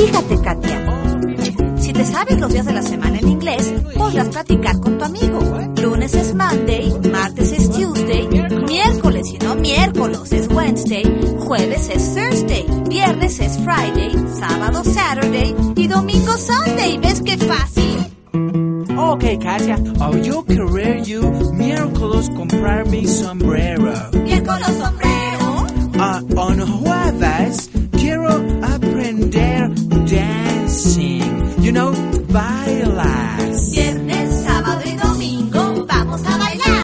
Fíjate, Katia. Si te sabes los días de la semana en inglés, podrás platicar con tu amigo. Lunes es Monday, martes es Tuesday, miércoles y no miércoles es Wednesday, jueves es Thursday, viernes es Friday, sábado Saturday y domingo Sunday. ¿Ves qué fácil? Okay, Katia, yo querer you miércoles comprar mi sombrero. Miércoles